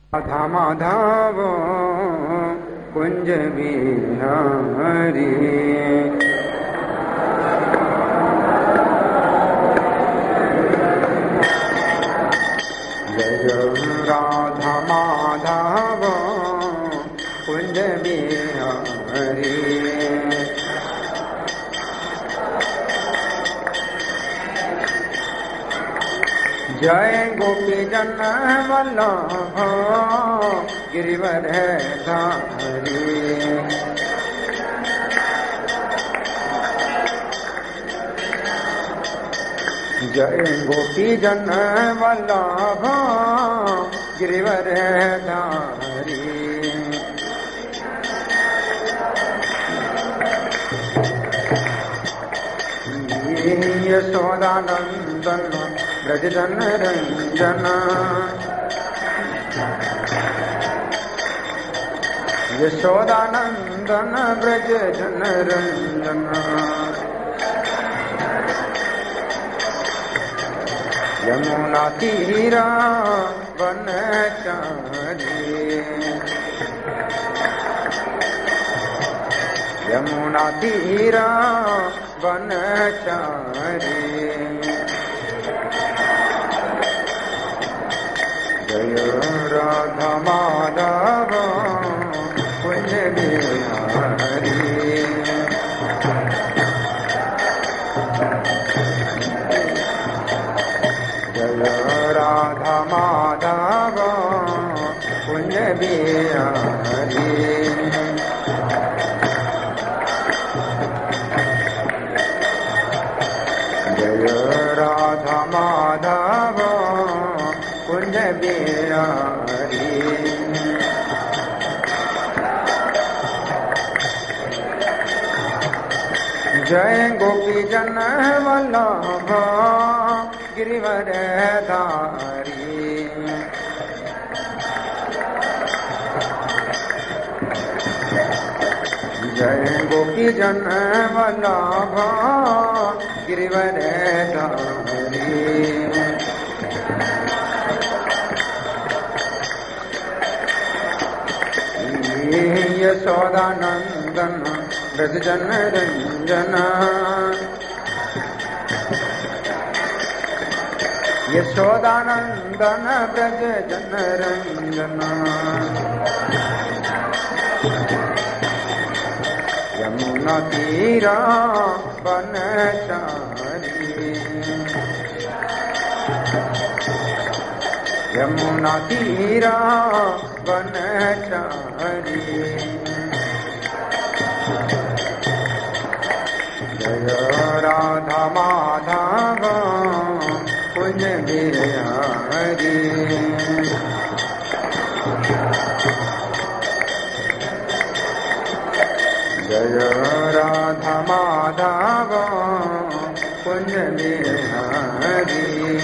राधा माधव कुंज बिहारी। जय राधा माधव कुंज बिहारी। जय गोपी जन वल्लभ गिरिवर धारी। जय गोपी जन वल्लभ गिरिवर धारी। यशोदानंदन ब्रज जन रंजन। यशोदानंदन ब्रज जन रंजन। यमुना तीरा वनचारी। यमुना तीरा वनचारी। जय राधा माधव कुंज बिहारी। जय राधा माधव कुंज बिहारी। जय राधा माधव कुंज बिहारी। जय गोपी जन वल्लभ गिरिवर धारी। जय गोपी जन वल्लभ गिरिवर धारी। यशोदानंदन ब्रज जन रंजन। यशोदानंदन ब्रज जन रंजन। यमुना तीरा वनचारी। यमुना तीरा वनचारी। जय राधा माधव कुंज बिहारी। जय राधा माधव कुंज बिहारी।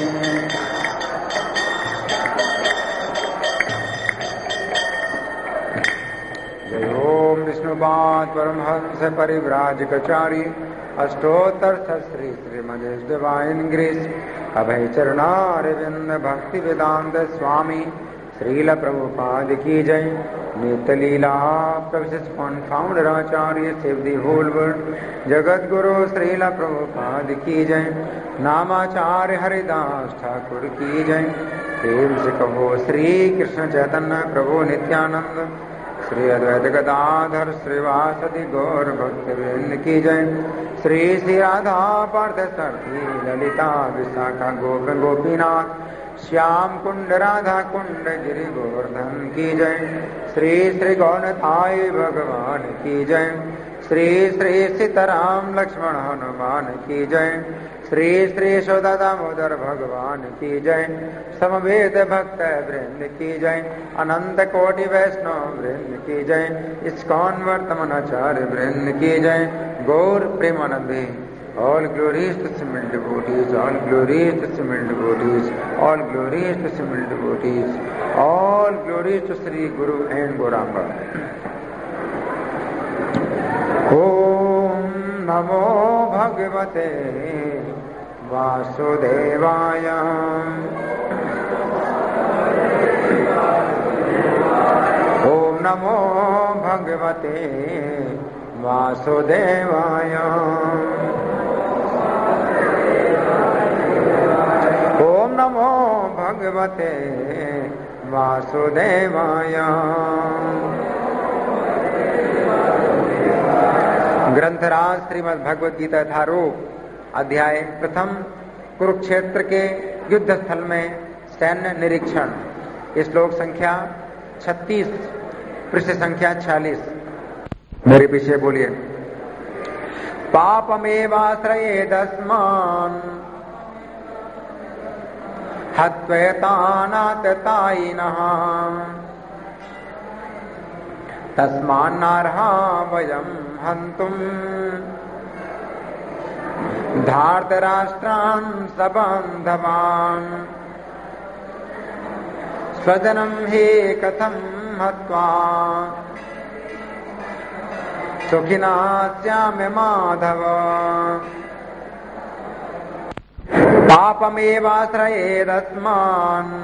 जय ओम विष्णुपाद परमहंस परिव्राजकचारी अष्टोत्तर श्री श्रीमदेश divine grace Abhay Charanaravinda Bhaktivedanta स्वामी श्रील प्रभुपाद की जय। नित्य लीला प्रविष्ट founder Acharya save the whole world जगत गुरु श्रील प्रभुपाद की जय। नामाचार्य हरिदास ठाकुर की जय। प्रेम से कहो श्री कृष्ण चैतन्य प्रभु नित्यानंद श्री अद्वैत गदाधर श्रीवासदि गौर भक्तवृंद की जय। श्री श्री राधा पार्थ सारथी ललिता विशाखा गोप गोपीनाथ श्याम कुंड राधा कुंड गिरि गोवर्धन की जय। श्री श्री गौनताय भगवान की जय। श्री श्री सीताराम लक्ष्मण हनुमान की जय। श्री श्री यशोदा दामोदर भगवान की जय। समवेद भक्त वृंद की जय। अनंत कोटि वैष्णव वृंद की जय। इस्कॉन वर्तमानाचार्य वृंद की जय। गौर प्रेमानंदे All glories to Simil devotees, all glories to Simil devotees, all glories to Simil devotees, all glories to Sri Guru and Gauranga. Om Namo Bhagavate Vasudevaya भगवते वासुदेवाय। ओम नमो भगवते वासुदेवाय। ग्रंथराज श्रीमद् भगवद गीता यथारूप अध्याय प्रथम, कुरुक्षेत्र के युद्ध स्थल में सैन्य निरीक्षण। श्लोक संख्या 36, पृष्ठ संख्या 46। मेरे पीछे बोलिए। पापमेवाश्रयेदस्मान् हत्वेतानाततायिनः तस्मान्नार्हा वयं हन्तुम् धार्तराष्ट्रान् सबन्धवान् स्वजनं हि कथं हत्वा सुखिना स्याम माधव। पापमेवाश्रयेदस्मान्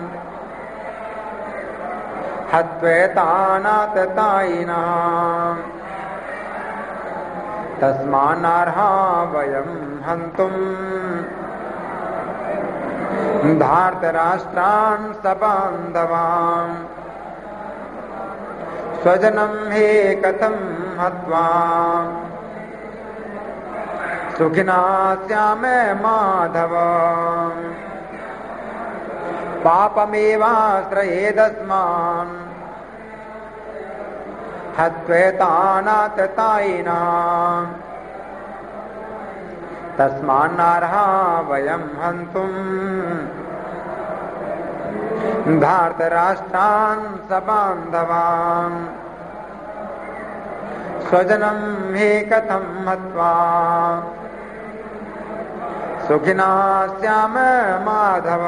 हत्वेतानाततायिनः तस्मान्नार्हा वयं हन्तुम् धार्तराष्ट्रान् सबन्धवान् स्वजनं हि कथं हत्वा सुखिना स्याम माधव। पापमेवाश्रयेदस्मान् हत्वेतानाततायिनः तस्मान्नार्हा वयं हन्तुम् धार्तराष्ट्रान् सबन्धवान् स्वजनं हि कथं हत्वा सुखिना स्याम माधव।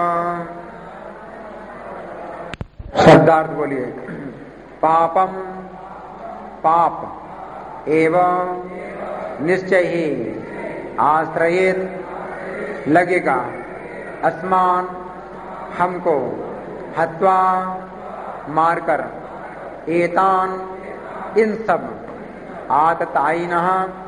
शब्दार्थ बोलिए। पापम पाप एवं निश्चय ही आश्रयित लगेगा अस्मान हमको हत्वा मारकर एतान इन सब आततायिनः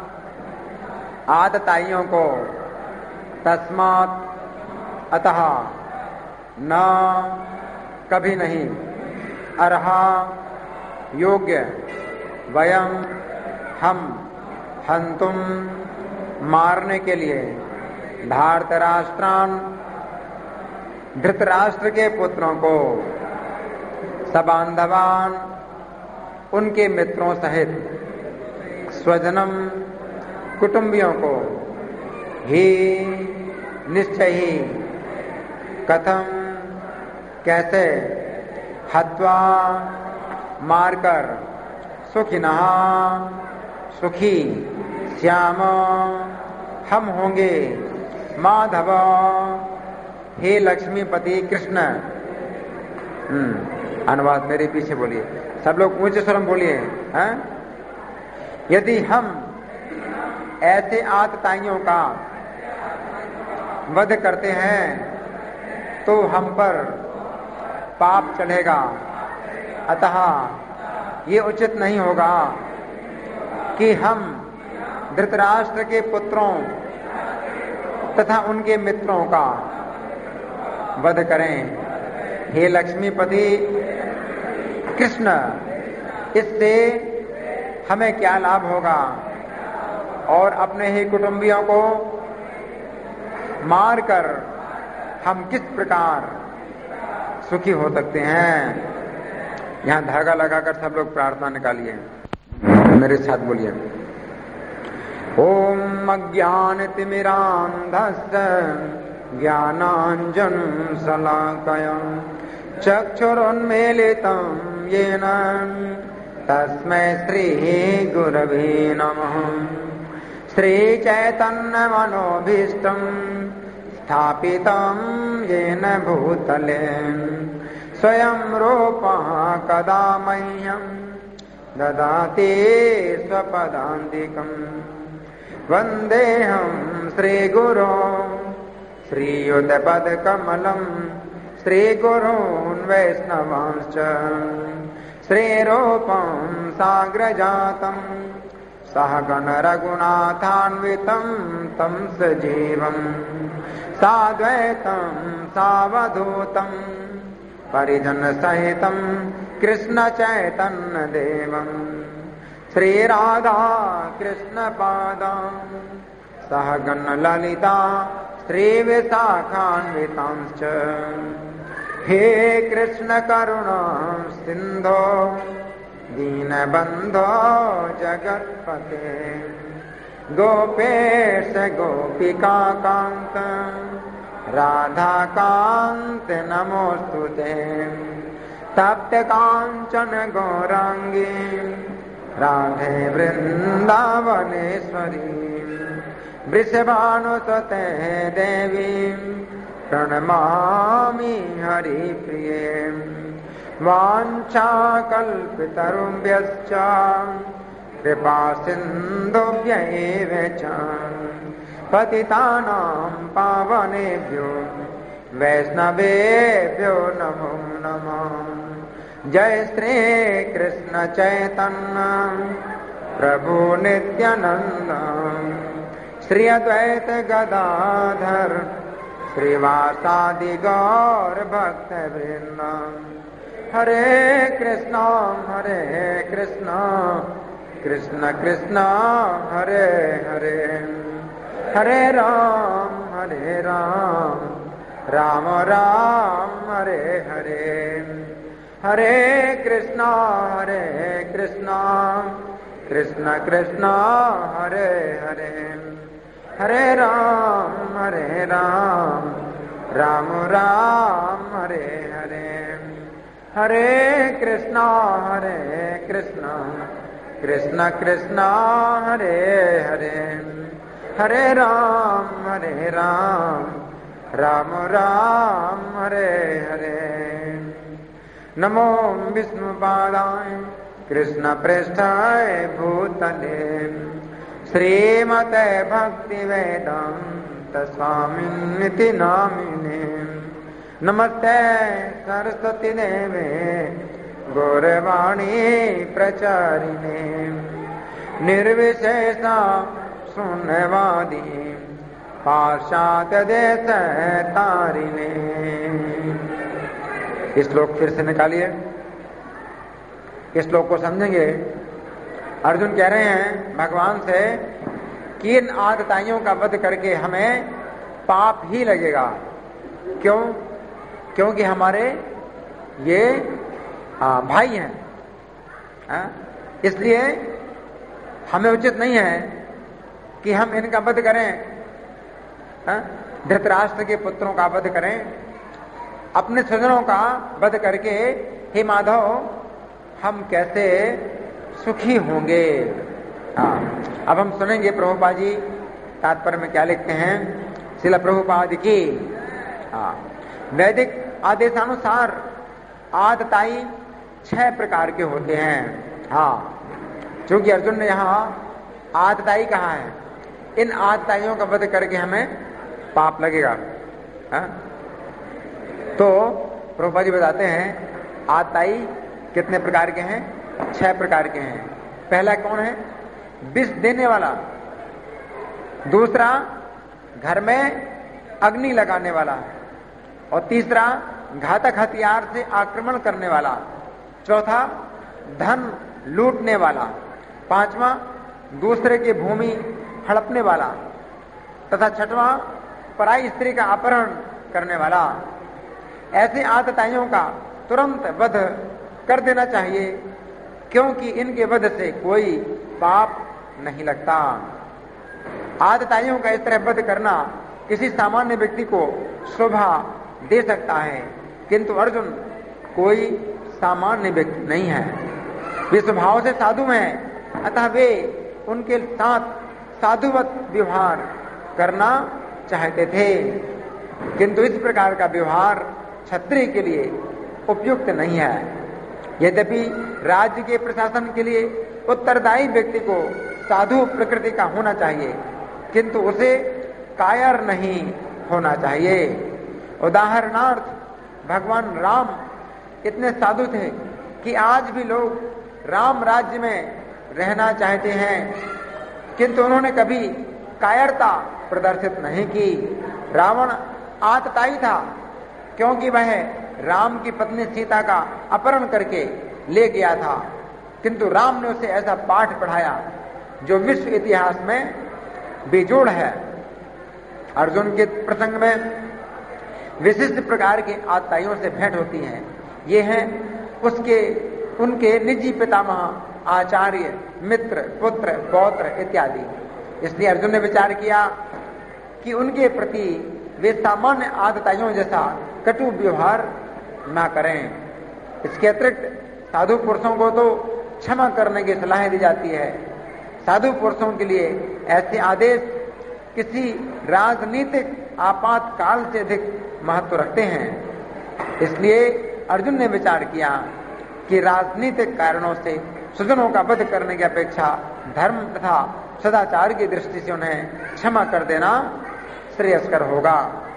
आतताइयों को तस्मात् अतः न कभी नहीं अर्हा योग्य वयं हम हन्तुम मारने के लिए धार्तराष्ट्रान धृतराष्ट्र के पुत्रों को सबन्धवान उनके मित्रों सहित स्वजनम कुटुंबियों को ही निश्चय ही कथम कैसे हत्वा मारकर सुखिनः सुखी श्याम हम होंगे माधव हे लक्ष्मीपति कृष्ण। अनुवाद मेरे पीछे बोलिए। सब लोग ऊंचे स्वर में बोलिए। यदि हम ऐसे आतताइयों का वध करते हैं तो हम पर पाप चढ़ेगा, अतः ये उचित नहीं होगा कि हम धृतराष्ट्र के पुत्रों तथा उनके मित्रों का वध करें। हे लक्ष्मीपति कृष्ण, इससे हमें क्या लाभ होगा और अपने ही कुटुंबियों को मारकर हम किस प्रकार सुखी हो सकते हैं। यहां धागा लगाकर सब लोग प्रार्थना निकालिए। मेरे साथ बोलिए। ओम अज्ञानतिमिरान्धस्य ज्ञानाञ्जनं शलाकया चक्षुरुन्मीलितं येन तस्मै श्री गुरवे नमः। श्रीचैतन्यमनोभीष्टं स्थापितं येन भूतले स्वयं रूपः कदा मह्यं ददाति स्वपदान्तिकम्। वन्देऽहं श्रीगुरो श्रीयुतपदकमलं श्रीगुरून् वैष्णवांश्च श्रीरूपं साग्रजातं सहगण रघुनाथान्वितं तं सजीवं साद्वैतं सावधूतं परिजन सहितं कृष्ण चैतन्य देवं श्रीराधा कृष्ण पादां सहगण ललिता श्रीविशाखान्वितांश्च हे कृष्ण करुणा सिन्धो दीनबन्धो जगत्पते गोपेश गोपिका कान्त राधाकान्त नमोस्तुते तप्त काञ्चन गौरांगी राधे वृन्दावनेश्वरी वृषभानुसुते देवी प्रणमामि हरिप्रिये वाञ्छाकल्पतरुभ्यश्च कृपा सिन्धुभ्यैव च पतितानां पावनेभ्यो वैष्णवेभ्यो नमो नमः। जय श्री कृष्ण चैतन्य प्रभु नित्यानंद श्री अद्वैत गदाधर श्रीवासादि गौर भक्त वृंद। हरे कृष्णा कृष्ण कृष्ण हरे हरे हरे राम राम राम हरे हरे हरे कृष्णा कृष्ण कृष्ण हरे हरे हरे राम राम राम हरे हरे हरे कृष्णा कृष्ण कृष्ण हरे हरे हरे राम राम राम हरे हरे। नमो विष्णुपादाय कृष्ण पृष्ठाय भूतले श्रीमते भक्ति वेदांत स्वामिनिति नामिने नमस्ते सरस्वती देवे गौरवाणी प्रचारिणे निर्विशेषा शून्यवादी पाश्चात्य देश तारिणे। इस श्लोक फिर से निकालिए, इस श्लोक को समझेंगे। अर्जुन कह रहे हैं भगवान से कि इन आदताइयों का वध करके हमें पाप ही लगेगा। क्यों? क्योंकि हमारे ये भाई हैं, इसलिए हमें उचित नहीं है कि हम इनका वध करें, धृतराष्ट्र के पुत्रों का वध करें, अपने स्वजनों का वध करके हे माधव हम कैसे सुखी होंगे। अब हम सुनेंगे प्रभुपाद जी तात्पर्य में क्या लिखते हैं। श्रील प्रभुपाद की वैदिक आदेशानुसार आदताई 6 प्रकार के होते हैं। क्योंकि अर्जुन ने यहाँ आदताई कहा है, इन आदताइयों का वध करके हमें पाप लगेगा। तो प्रभुपाद जी बताते हैं आदताई कितने प्रकार के हैं? 6 प्रकार के हैं। पहला कौन है? विष देने वाला। दूसरा घर में अग्नि लगाने वाला। और तीसरा घातक हथियार से आक्रमण करने वाला। चौथा धन लूटने वाला। पांचवा दूसरे की भूमि हड़पने वाला। तथा छठवां पराई स्त्री का अपहरण करने वाला। ऐसे आदताइयों का तुरंत वध कर देना चाहिए, क्योंकि इनके वध से कोई पाप नहीं लगता। आदताइयों का इस तरह वध करना किसी सामान्य व्यक्ति को शोभा दे सकता है, किंतु अर्जुन कोई सामान्य व्यक्ति नहीं है। वे स्वभाव से साधु हैं, अतः वे उनके साथ साधुवत व्यवहार करना चाहते थे, किंतु इस प्रकार का व्यवहार क्षत्रिय के लिए उपयुक्त नहीं है। यद्यपि राज्य के प्रशासन के लिए उत्तरदायी व्यक्ति को साधु प्रकृति का होना चाहिए, किंतु उसे कायर नहीं होना चाहिए। उदाहरणार्थ भगवान राम इतने साधु थे कि आज भी लोग राम राज्य में रहना चाहते हैं, किंतु उन्होंने कभी कायरता प्रदर्शित नहीं की। रावण आतताई था क्योंकि वह राम की पत्नी सीता का अपहरण करके ले गया था, किंतु राम ने उसे ऐसा पाठ पढ़ाया जो विश्व इतिहास में बेजोड़ है। अर्जुन के प्रसंग में विशिष्ट प्रकार के आतताइयों से भेंट होती है। ये हैं उनके निजी पितामह, आचार्य, मित्र, पुत्र, पौत्र इत्यादि। इसलिए अर्जुन ने विचार किया कि उनके प्रति वे सामान्य आतताइयों जैसा कटु व्यवहार ना करें। इसके अतिरिक्त साधु पुरुषों को तो क्षमा करने की सलाह दी जाती है। साधु पुरुषों के लिए ऐसे आदेश किसी राजनीतिक आपातकाल से अधिक महत्व रखते हैं। इसलिए अर्जुन ने विचार किया कि राजनीतिक कारणों से स्वजनों का वध करने की अपेक्षा धर्म तथा सदाचार की दृष्टि से उन्हें क्षमा कर देना श्रेयस्कर होगा।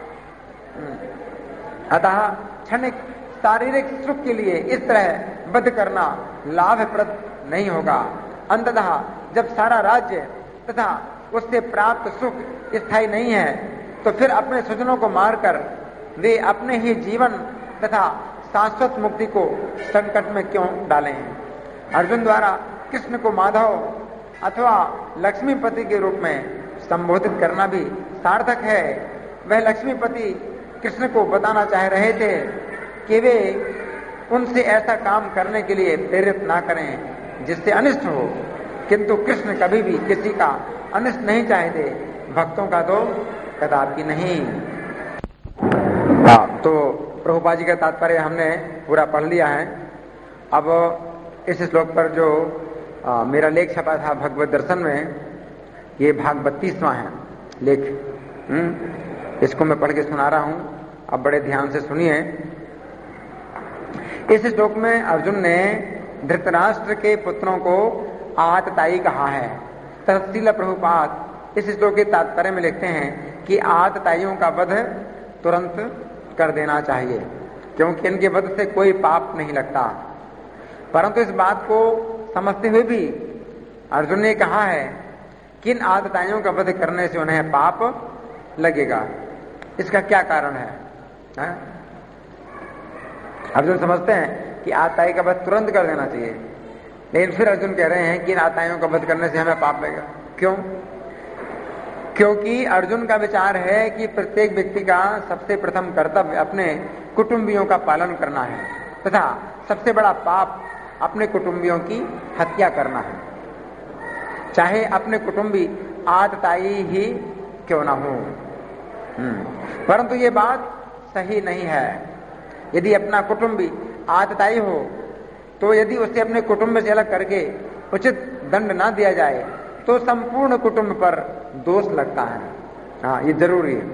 अतः क्षणिक शारीरिक सुख के लिए इस तरह वध करना लाभप्रद नहीं होगा। अंततः जब सारा राज्य तथा उससे प्राप्त सुख स्थायी नहीं है, तो फिर अपने स्वजनों को मारकर वे अपने ही जीवन तथा शाश्वत मुक्ति को संकट में क्यों डालें। अर्जुन द्वारा कृष्ण को माधव अथवा लक्ष्मीपति के रूप में संबोधित करना भी सार्थक है। वह लक्ष्मीपति कृष्ण को बताना चाह रहे थे कि वे उनसे ऐसा काम करने के लिए प्रेरित ना करें जिससे अनिष्ट हो, किंतु कृष्ण कभी भी किसी का अनिष्ट नहीं चाहते, भक्तों का तो कदापि नहीं। तो प्रभुपाद जी का तात्पर्य हमने पूरा पढ़ लिया है। अब इस श्लोक पर जो मेरा लेख छपा था भगवत दर्शन में, ये भाग 32वां है लेख। इसको मैं पढ़ के सुना रहा हूं, अब बड़े ध्यान से सुनिए। इस श्लोक में अर्जुन ने धृतराष्ट्र के पुत्रों को आतताई कहा है। तहसील प्रभुपाद इस श्लोक के तात्पर्य में लिखते हैं कि आतताइयों का वध तुरंत कर देना चाहिए, क्योंकि इनके वध से कोई पाप नहीं लगता। परंतु इस बात को समझते हुए भी अर्जुन ने कहा है कि इन आतताइयों का वध करने से उन्हें पाप लगेगा। इसका क्या कारण है? अर्जुन समझते हैं कि आतताई का वध तुरंत कर देना चाहिए, लेकिन फिर अर्जुन कह रहे हैं कि इन आतताइयों का वध करने से हमें पाप लगेगा। क्यों? क्योंकि अर्जुन का विचार है कि प्रत्येक व्यक्ति का सबसे प्रथम कर्तव्य अपने कुटुंबियों का पालन करना है तथा सबसे बड़ा पाप अपने कुटुंबियों की हत्या करना है, चाहे अपने कुटुंबी आतताई ही क्यों ना हो। परंतु ये बात सही नहीं है। यदि अपना कुटुंबी आतताई हो तो यदि उसे अपने कुटुंब से अलग करके उचित दंड ना दिया जाए तो संपूर्ण कुटुंब पर दोष लगता है। हाँ, ये जरूरी है।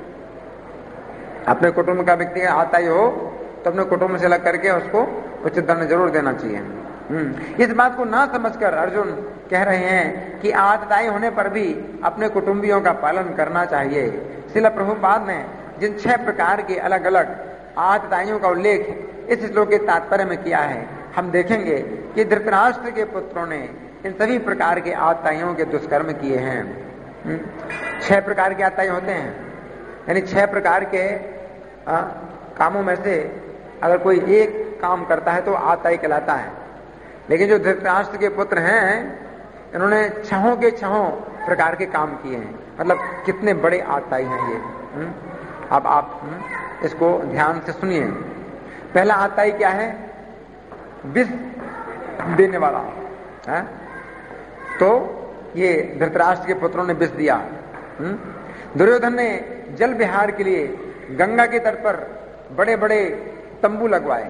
अपने कुटुंब का व्यक्ति आतताई हो तो अपने कुटुंब से अलग करके उसको उचित दंड जरूर देना चाहिए। इस बात को ना समझकर अर्जुन कह रहे हैं कि आतताई होने पर भी अपने कुटुंबियों का पालन करना चाहिए। श्रील प्रभुपाद ने जिन 6 प्रकार के अलग अलग आतताइयों का उल्लेख इस श्लोक के तात्पर्य में किया है, हम देखेंगे कि धृतराष्ट्र के पुत्रों ने इन सभी प्रकार के आतताइयों के दुष्कर्म किए हैं। 6 प्रकार के आतताई होते हैं, यानी 6 प्रकार के कामों में से अगर कोई एक काम करता है तो आतताई कहलाता है। लेकिन जो धृतराष्ट्र के पुत्र हैं, इन्होंने 6 के 6 प्रकार के काम किए हैं। मतलब कितने बड़े आतताई हैं ये। अब आप इसको ध्यान से सुनिए। पहला आतताई क्या है? विष देने वाला है। तो ये धृतराष्ट्र के पुत्रों ने विष दिया। दुर्योधन ने जल विहार के लिए गंगा के तट पर बड़े बड़े तंबू लगवाए।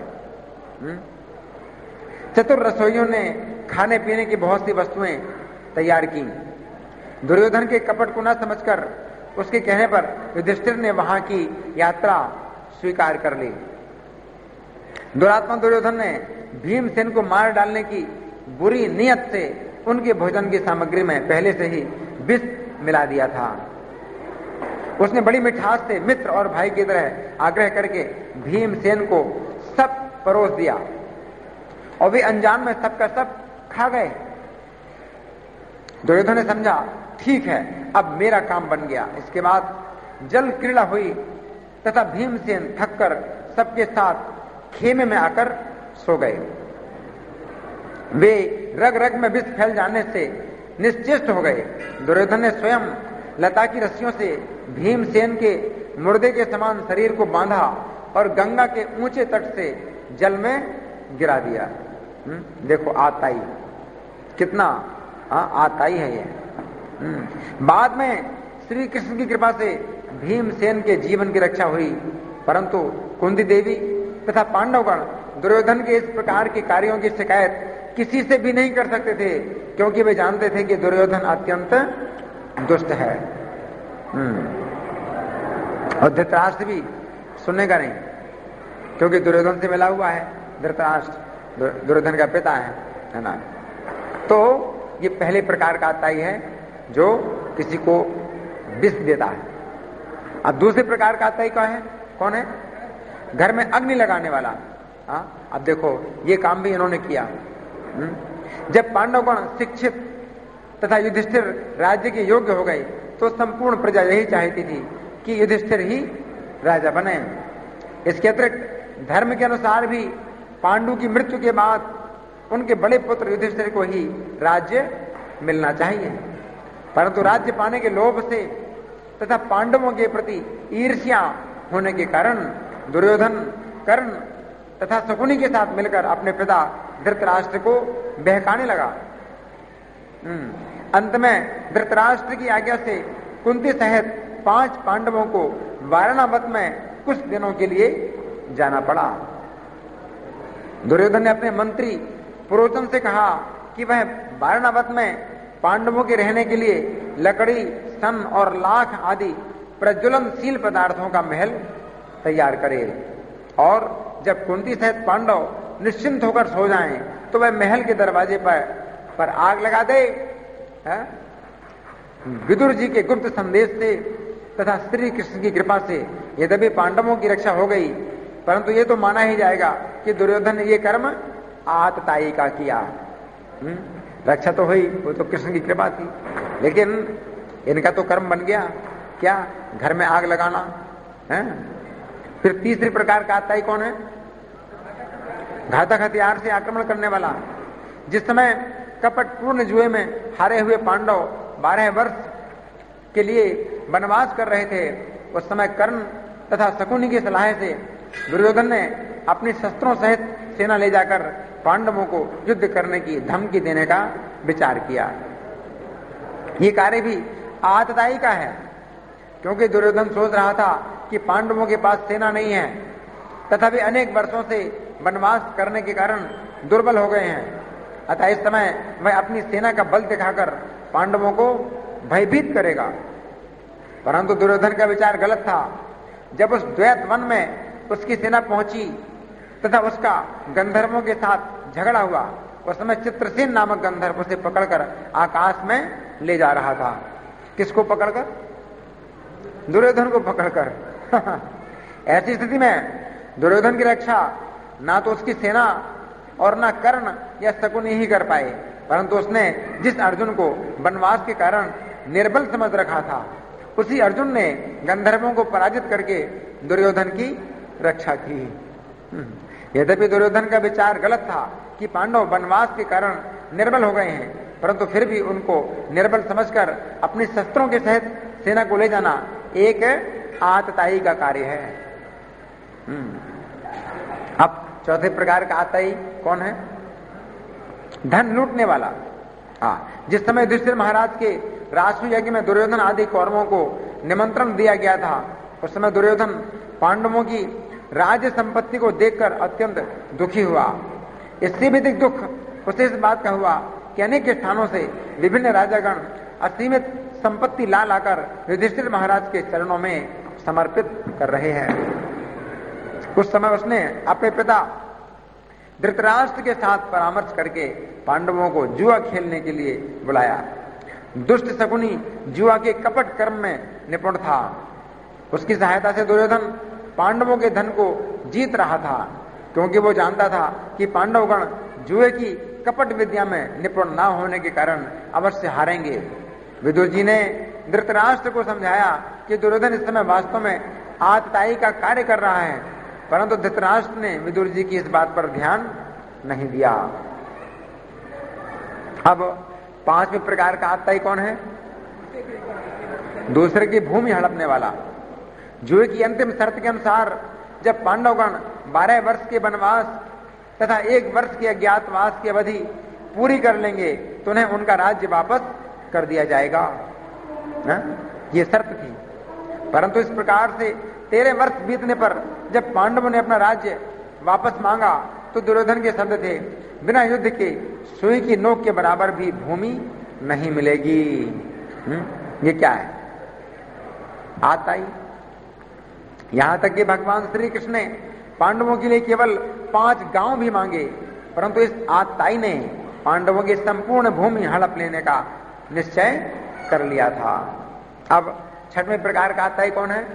चतुर रसोइयों ने खाने पीने की बहुत सी वस्तुएं तैयार की। दुर्योधन के कपट को न समझकर उसके कहने पर युधिष्ठिर ने वहां की यात्रा स्वीकार कर ली। दुरात्मा दुर्योधन ने भीमसेन को मार डालने की बुरी नियत से उनके भोजन की सामग्री में पहले से ही विष मिला दिया था। उसने बड़ी मिठास से मित्र और भाई की तरह आग्रह करके भीमसेन को सब परोस दिया और वे अनजान में सबका सब खा गए। दुर्योधन ने समझा ठीक है, अब मेरा काम बन गया। इसके बाद जल क्रीड़ा हुई तथा भीमसेन थककर सबके साथ खेमे में आकर सो गए। वे रग रग में विष फैल जाने से निश्चेष्ट हो गए। दुर्योधन ने स्वयं लता की रस्सियों से भीमसेन के मुर्दे के समान शरीर को बांधा और गंगा के ऊंचे तट से जल में गिरा दिया। देखो आताई कितना आताई है ये। बाद में श्री कृष्ण की कृपा से भीमसेन के जीवन की रक्षा हुई, परंतु कुंती देवी तथा पांडवगण दुर्योधन के इस प्रकार के कार्यों की शिकायत किसी से भी नहीं कर सकते थे, क्योंकि वे जानते थे कि दुर्योधन अत्यंत दुष्ट है। और धृतराष्ट्र भी सुनेगा नहीं, क्योंकि दुर्योधन से मिला हुआ है। धृतराष्ट्र दुर्योधन का पिता है ना। तो ये पहले प्रकार का आताई है जो किसी को विष देता है। अब दूसरे प्रकार का आताई कौन है? घर में अग्नि लगाने वाला। अब देखो ये काम भी इन्होंने किया। जब पांडवगण शिक्षित तथा युधिष्ठिर राज्य के योग्य हो गए तो संपूर्ण प्रजा यही चाहती थी कि युधिष्ठिर ही राजा बने। इसके अतिरिक्त धर्म के अनुसार भी पांडु की मृत्यु के बाद उनके बड़े पुत्र युधिष्ठिर को ही राज्य मिलना चाहिए, परंतु राज्य पाने के लोभ से तथा पांडवों के प्रति ईर्ष्या होने के कारण दुर्योधन कर्ण तथा शकुनी के साथ मिलकर अपने पिता धृतराष्ट्र को बहकाने लगा। अंत में धृतराष्ट्र की आज्ञा से कुंती सहित 5 पांडवों को वारणावत में कुछ दिनों के लिए जाना पड़ा। दुर्योधन ने अपने मंत्री पुरोचन से कहा कि वह वारणावत में पांडवों के रहने के लिए लकड़ी, सन और लाख आदि प्रज्वलनशील पदार्थों का महल तैयार करे, और जब कुंती सहित पांडव निश्चिंत होकर सो जाएं तो वह महल के दरवाजे पर आग लगा दे। विदुर जी के गुप्त संदेश से तथा श्री कृष्ण की कृपा से यद्यपि पांडवों की रक्षा हो गई, परंतु ये तो माना ही जाएगा कि दुर्योधन ने ये कर्म आतताई का किया। रक्षा तो हुई, वो तो कृष्ण की कृपा थी, लेकिन इनका तो कर्म बन गया क्या? घर में आग लगाना है। फिर तीसरी प्रकार का आतताई कौन है? घातक हथियार से आक्रमण करने वाला। जिस समय कपट पूर्ण जुए में हारे हुए पांडव 12 वर्ष के लिए वनवास कर रहे थे, उस समय कर्ण तथा शकुनी की सलाह से दुर्योधन ने अपने शस्त्रों सहित सेना ले जाकर पांडवों को युद्ध करने की धमकी देने का विचार किया। ये कार्य भी आतताई का है, क्योंकि दुर्योधन सोच रहा था कि पांडवों के पास सेना नहीं है तथा वे अनेक वर्षों से वनवास करने के कारण दुर्बल हो गए हैं। अतः इस समय वह अपनी सेना का बल दिखाकर पांडवों को भयभीत करेगा। परंतु दुर्योधन का विचार गलत था। जब उस द्वैत वन में उसकी सेना पहुंची तथा उसका गंधर्वों के साथ झगड़ा हुआ, उस समय चित्रसेन नामक गंधर्व उसे पकड़कर आकाश में ले जा रहा था। किसको पकड़कर? दुर्योधन को पकड़कर। ऐसी स्थिति में दुर्योधन की रक्षा ना तो उसकी सेना और ना कर्ण या शकुनी ही कर पाए, परंतु उसने जिस अर्जुन को वनवास के कारण निर्बल समझ रखा था, उसी अर्जुन ने गंधर्वों को पराजित करके दुर्योधन की रक्षा की। यद्यपि दुर्योधन का विचार गलत था कि पांडव वनवास के कारण निर्बल हो गए हैं, परंतु फिर भी उनको निर्बल समझकर अपने शस्त्रों के सहित सेना को ले जाना एक आतताई का कार्य है। अब चौथे प्रकार का आतताई कौन है? धन लूटने वाला। जिस समय युधिष्ठिर महाराज के राष्ट्रीय यज्ञ में दुर्योधन आदि कौरवों को निमंत्रण दिया गया था, उस समय दुर्योधन पांडवों की राज्य संपत्ति को देखकर अत्यंत दुखी हुआ। इससे भी अधिक दुख उसे इस बात का हुआ कि अनेक स्थानों से विभिन्न राजागण असीमित संपत्ति ला लाकर युधिष्ठिर महाराज के चरणों में समर्पित कर रहे हैं। उस समय उसने अपने पिता धृतराष्ट्र के साथ परामर्श करके पांडवों को जुआ खेलने के लिए बुलाया। दुष्ट शकुनी जुआ के कपट कर्म में निपुण था। उसकी सहायता से दुर्योधन पांडवों के धन को जीत रहा था, क्योंकि वो जानता था कि पांडवगण जुए की कपट विद्या में निपुण न होने के कारण अवश्य हारेंगे। विदुर जी ने धृतराष्ट्र को समझाया कि दुर्योधन इस समय वास्तव में आतताई का कार्य कर रहा है, परंतु धृतराष्ट्र ने विदुर जी की इस बात पर ध्यान नहीं दिया। अब 5वें प्रकार का आतताई कौन है? दूसरे की भूमि हड़पने वाला। जुए की अंतिम शर्त के अनुसार जब पांडवगण 12 वर्ष के वनवास तथा 1 वर्ष के अज्ञातवास की अवधि पूरी कर लेंगे तो उन्हें उनका राज्य वापस कर दिया जाएगा। ये शर्त थी। परंतु इस प्रकार से 13 वर्ष बीतने पर जब पांडवों ने अपना राज्य वापस मांगा तो दुर्योधन के शब्द थे, बिना युद्ध के सुई की नोक के बराबर भी भूमि नहीं मिलेगी। ये क्या है? आतताई। यहां तक कि भगवान श्री कृष्ण ने पांडवों के लिए केवल 5 गांव भी मांगे, परंतु इस आतताई ने पांडवों की संपूर्ण भूमि हड़प लेने का निश्चय कर लिया था। अब 6वें प्रकार का आतताई कौन है?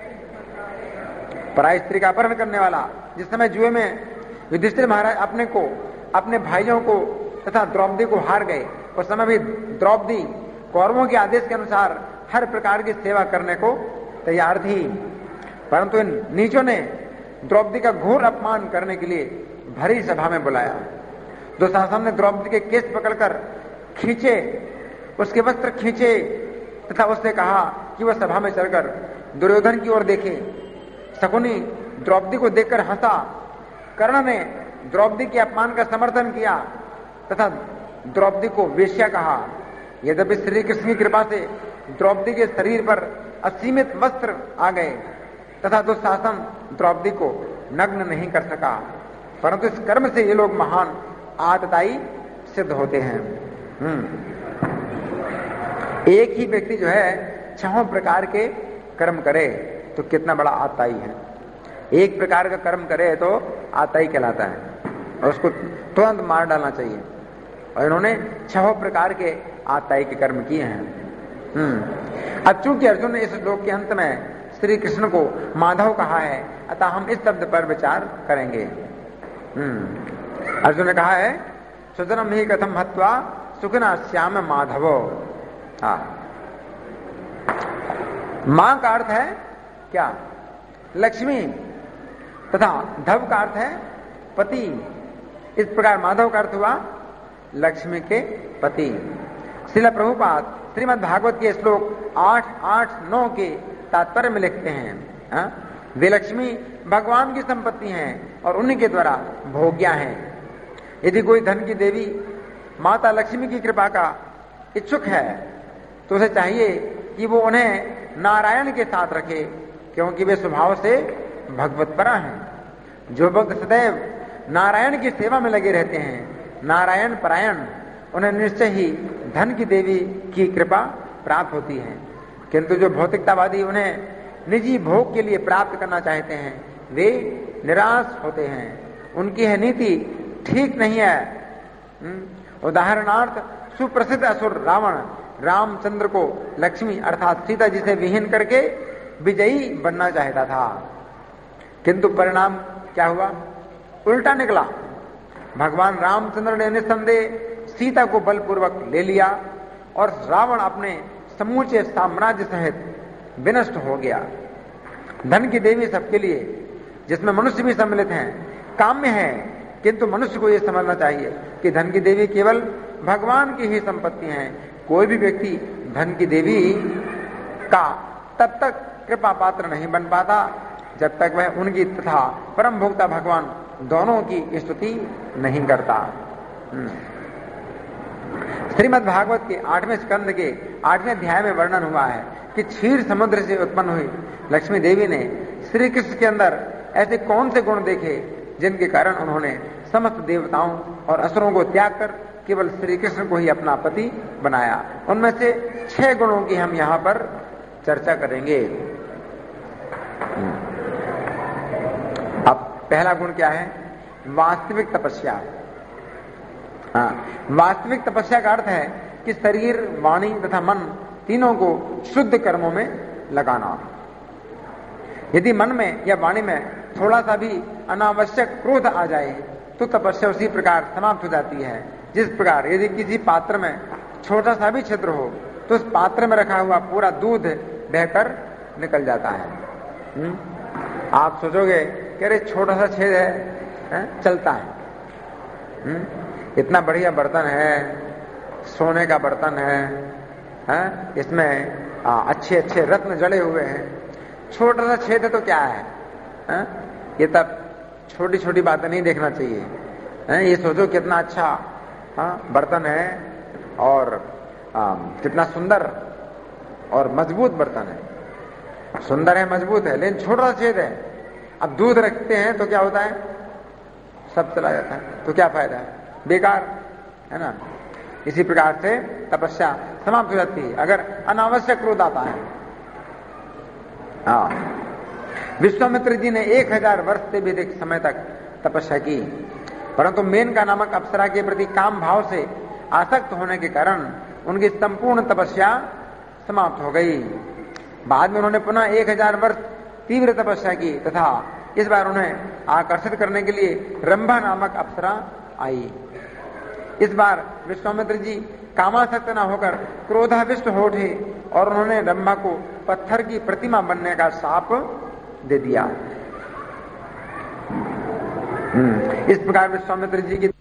पराई स्त्री का अपहरण करने वाला। जिस समय जुए में युधिष्ठिर महाराज अपने भाइयों को तथा द्रौपदी को हार गए, उस समय भी द्रौपदी कौरवों के आदेश के अनुसार हर प्रकार की सेवा करने को तैयार थी, परंतु इन नीचों ने द्रौपदी का घोर अपमान करने के लिए भरी सभा में बुलाया। दुशासन ने द्रौपदी के केस पकड़कर खींचे, उसके वस्त्र खींचे तथा उससे कहा कि वह सभा में चलकर दुर्योधन की ओर देखे। शकुनी द्रौपदी को देखकर हंसा। कर्ण ने द्रौपदी के अपमान का समर्थन किया तथा द्रौपदी को वेश्या कहा। यद्यपि श्री कृष्ण की कृपा से द्रौपदी के शरीर पर असीमित वस्त्र आ गए तथा दुशासन द्रौपदी को नग्न नहीं कर सका, परंतु इस कर्म से ये लोग महान आतताई सिद्ध होते हैं। एक ही व्यक्ति जो है 6 प्रकार के कर्म करे तो कितना बड़ा आतताई है। एक प्रकार का कर्म करे तो आतताई कहलाता है और उसको तुरंत मार डालना चाहिए। और इन्होंने 6 प्रकार के आतताई के कर्म किए हैं। अब चूंकि अर्जुन ने इस श्लोक के अंत में श्री कृष्ण को माधव कहा है, अतः हम इस शब्द पर विचार करेंगे। अर्जुन ने कहा है, सुजनम ही कथम हत्वा सुखिना श्याम माधवो। मां का अर्थ है क्या? लक्ष्मी, तथा धव का अर्थ है पति। इस प्रकार माधव का अर्थ हुआ लक्ष्मी के पति। श्रील प्रभुपाद श्रीमद् भागवत के श्लोक 8, 8, 9 के तात्पर्य में लिखते हैं, वे लक्ष्मी भगवान की संपत्ति हैं और उन्हीं के द्वारा भोग्या हैं। यदि कोई धन की देवी माता लक्ष्मी की कृपा का इच्छुक है तो उसे चाहिए कि वो उन्हें नारायण के साथ रखे, क्योंकि वे स्वभाव से भगवतपरा हैं। जो भक्त सदैव नारायण की सेवा में लगे रहते हैं, नारायण परायण, उन्हें निश्चय ही धन की देवी की कृपा प्राप्त होती है। किंतु जो भौतिकतावादी उन्हें निजी भोग के लिए प्राप्त करना चाहते हैं, वे निराश होते हैं। उनकी यह नीति ठीक नहीं है। उदाहरणार्थ सुप्रसिद्ध असुर रावण रामचंद्र को लक्ष्मी अर्थात सीता जी से विहीन करके विजयी बनना चाहता था, किंतु परिणाम क्या हुआ? उल्टा निकला। भगवान रामचंद्र ने निस्संदेह सीता को बलपूर्वक ले लिया और रावण अपने समूचे साम्राज्य सहित विनष्ट हो गया। धन की देवी सबके लिए, जिसमें मनुष्य भी सम्मिलित हैं, काम्य है, किंतु मनुष्य को यह समझना चाहिए कि धन की देवी केवल भगवान की ही संपत्ति है। कोई भी व्यक्ति धन की देवी का तब तक कृपा पात्र नहीं बन पाता जब तक वह उनकी तथा परम भोक्ता भगवान दोनों की स्तुति नहीं करता। श्रीमद् भागवत के 8वें स्कंद के 8वें अध्याय में वर्णन हुआ है कि क्षीर समुद्र से उत्पन्न हुई लक्ष्मी देवी ने श्री कृष्ण के अंदर ऐसे कौन से गुण देखे जिनके कारण उन्होंने समस्त देवताओं और असुरों को त्याग कर केवल श्री कृष्ण को ही अपना पति बनाया। उनमें से 6 गुणों की हम यहां पर चर्चा करेंगे। अब पहला गुण क्या है? वास्तविक तपस्या। वास्तविक तपस्या का अर्थ है कि शरीर, वाणी तथा मन तीनों को शुद्ध कर्मों में लगाना। यदि मन में या वाणी में थोड़ा सा भी अनावश्यक क्रोध आ जाए तो तपस्या उसी प्रकार समाप्त हो जाती है। जिस प्रकार यदि किसी पात्र में छोटा सा भी छिद्र हो तो उस पात्र में रखा हुआ पूरा दूध बहकर निकल जाता है। आप सोचोगे कि अरे छोटा सा छेद है, चलता है। इतना बढ़िया बर्तन है, सोने का बर्तन है, इसमें अच्छे अच्छे रत्न जड़े हुए हैं, छोटा सा छेद है तो क्या है? ये तब छोटी छोटी बातें नहीं देखना चाहिए। ये सोचो कितना अच्छा बर्तन है और कितना सुंदर और मजबूत बर्तन है, सुंदर है, मजबूत है, लेकिन छोटा सा छेद है। अब दूध रखते हैं तो क्या होता है? सब चला जाता है, तो क्या फायदा है? बेकार है ना। इसी प्रकार से तपस्या समाप्त हो जाती है अगर अनावश्यक क्रोध आता है। विश्वामित्र जी ने 1000 वर्ष से भी अधिक समय तक तपस्या की, परंतु मेनका नामक अप्सरा के प्रति काम भाव से आसक्त होने के कारण उनकी संपूर्ण तपस्या समाप्त हो गई। बाद में उन्होंने पुनः 1000 वर्ष तीव्र तपस्या की तथा इस बार उन्हें आकर्षित करने के लिए रंभा नामक अप्सरा आई। इस बार विश्वामित्र जी कामासक्त न होकर क्रोधाविष्ट हो उठे और उन्होंने रंभा को पत्थर की प्रतिमा बनने का शाप दे दिया। इस प्रकार विश्वामित्र जी की